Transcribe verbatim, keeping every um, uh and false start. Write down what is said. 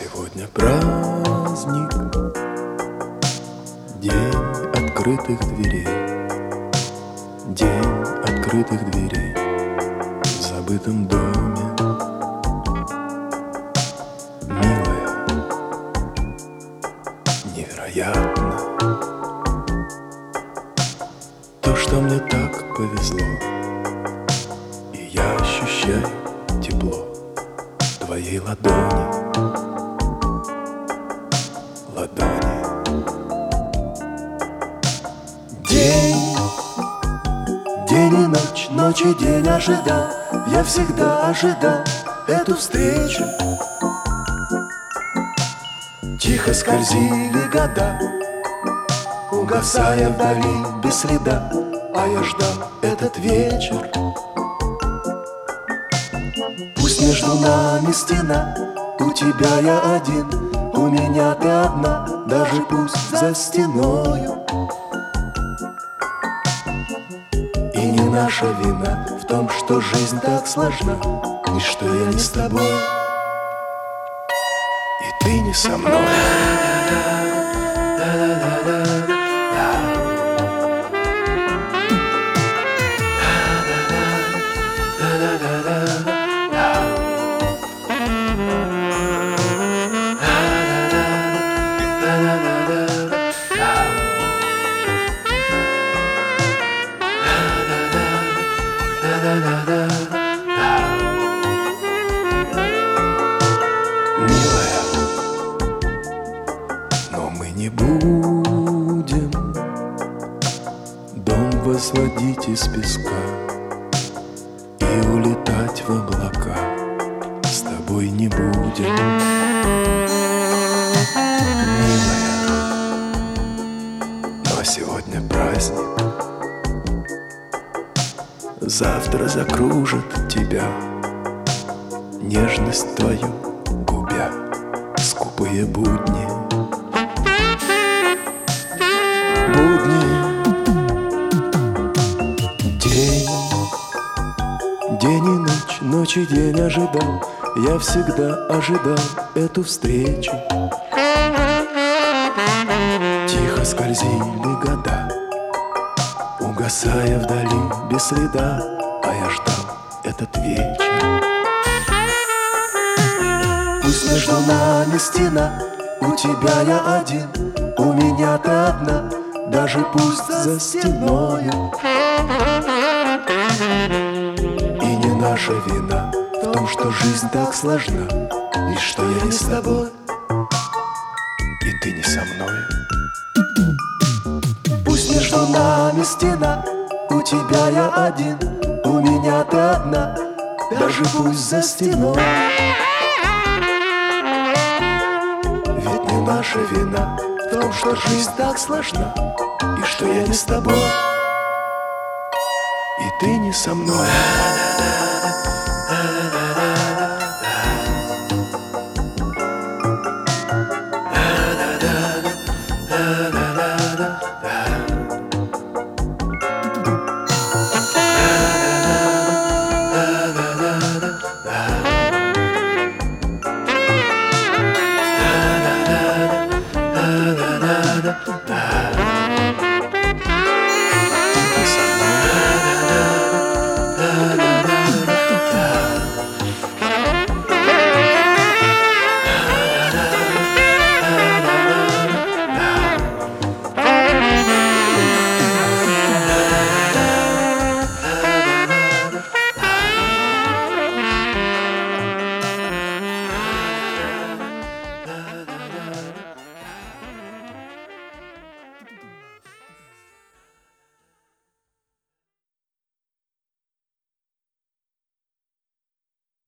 Сегодня праздник, день открытых дверей, день открытых дверей в забытом доме. Милая, невероятно то, что мне так повезло, и я ощущаю тепло твоей ладони. Ладони. День, день и ночь, ночь и день ожидал, я всегда ожидал эту встречу. Тихо скользили года, угасая вдали без следа, а я ждал этот вечер. Пусть между нами стена, у тебя я один, у меня ты одна, даже пусть за стеною. И не наша вина в том, что жизнь так сложна, и что я не с тобой, и ты не со мной. Милая, но мы не будем дом возводить из песка и улетать в облака. С тобой не будем, милая, но сегодня праздник. Завтра закружит тебя нежность твою, губя скупые будни. Будни. День, день и ночь, ночь и день ожидал, я всегда ожидал эту встречу. Тихо скользили года, угасая вдали без следа, а я ждал этот вечер. Пусть между нами стена, у тебя я один, у меня ты одна, даже пусть за стеною. И не наша вина в том, что жизнь так сложна, и что я не с тобой, и ты не со мной. Пусть между нами стена, у тебя я один, у меня ты одна, даже пусть за стеной. Ведь не наша вина в том, что жизнь так сложна, и что я не с тобой, и ты не со мной.